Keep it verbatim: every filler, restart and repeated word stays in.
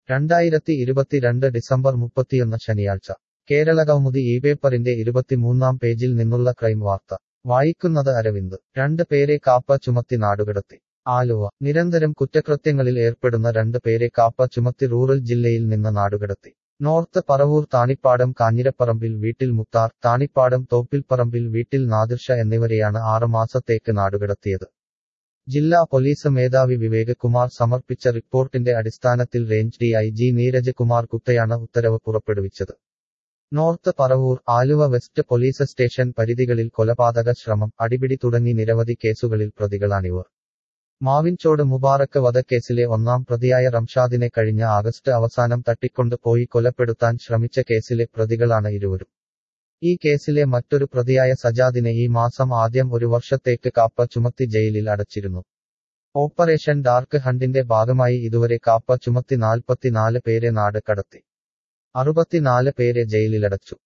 രണ്ടായിരത്തി ഇരുപത്തിരണ്ട് ഡിസംബർ മുപ്പത്തിയൊന്ന് ശനിയാഴ്ച കേരളകൗമുദി ഈ പേപ്പറിന്റെ ഇരുപത്തിമൂന്നാം പേജിൽ നിന്നുള്ള ക്രൈം വാർത്ത വായിക്കുന്നത് അരവിന്ദ് രണ്ട് പേരെ കാപ്പ ചുമത്തി നാടുകടത്തി ആലുവ നിരന്തരം കുറ്റകൃത്യങ്ങളിൽ ഏർപ്പെടുന്ന രണ്ട് പേരെ കാപ്പ ചുമത്തി റൂറൽ ജില്ലയിൽ നിന്ന് നാടുകടത്തി നോർത്ത് പറവൂർ താണിപ്പാടം കാഞ്ഞിരപ്പറമ്പിൽ വീട്ടിൽ മുത്താർ താണിപ്പാടം തോപ്പിൽപ്പറമ്പിൽ വീട്ടിൽ നാദിർഷ എന്നിവരെയാണ് ആറ് മാസത്തേക്ക് നാടുകടത്തിയത് ജില്ലാ പോലീസ് മേധാവി വിവേക് കുമാർ സമർപ്പിച്ച റിപ്പോർട്ടിന്റെ അടിസ്ഥാനത്തിൽ range D I G Neeraj Kumar ഗുപ്തയാണ് ഉത്തരവ് പുറപ്പെടുവിച്ചത് north Paravur Aluva west police station പരിധികളിൽ കൊലപാതക ശ്രമം അടിപിടി തുടങ്ങി നിരവധി കേസുകളിൽ പ്രതികളാണിവർ മാവിൻചോട് മുബാറക്ക് വധക്കേസിലെ ഒന്നാം പ്രതിയായ റംഷാദിനെ കഴിഞ്ഞ ആഗസ്റ്റ് അവസാനം തട്ടിക്കൊണ്ട് പോയി കൊലപ്പെടുത്താൻ ശ്രമിച്ച കേസിലെ പ്രതികളാണ് ഇരുവരും ഈ കേസിലെ മറ്റൊരു പ്രതിയായ സജാദിനെ ഈ മാസം ആദ്യം ഒരു വർഷത്തേക്ക് കാപ്പ ചുമത്തി ജയിലിൽ അടച്ചിരുന്നു ഓപ്പറേഷൻ ഡാർക്ക് ഹണ്ടിന്റെ ഭാഗമായി ഇതുവരെ കാപ്പ ചുമത്തി നാൽപ്പത്തിനാല് പേരെ നാട് കടത്തി അറുപത്തിനാല് പേരെ ജയിലിലടച്ചു